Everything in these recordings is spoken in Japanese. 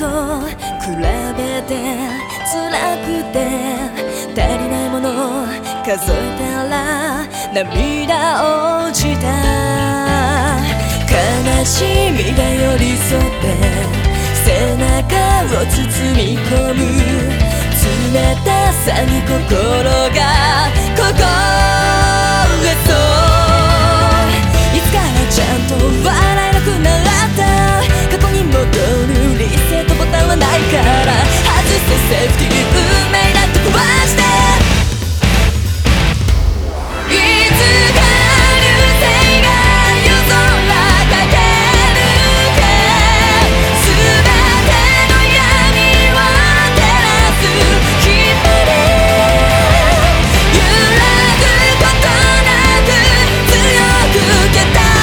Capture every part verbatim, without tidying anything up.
と比べて辛くて足りないもの数えたら涙落ちた。悲しみが寄り添って背中を包み込む冷たさに心が凍えそう。いつからちゃんと笑えなくなった過去に戻るリセットボタンはないから外せセーフティー運命なんて壊していつか流星が夜空駆け抜け全ての闇を照らす日まで揺らぐことなく強くけた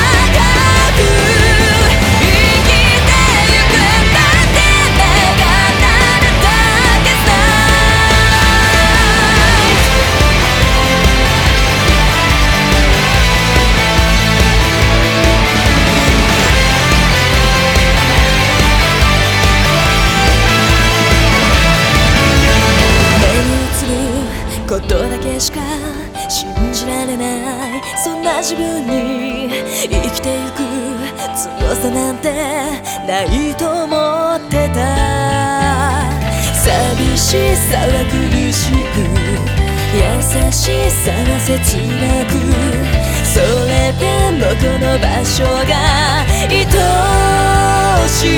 ことだけしか信じられないそんな自分に生きてゆく強さなんてないと思ってた。寂しさは苦しく優しさは切なくそれでもこの場所が愛しい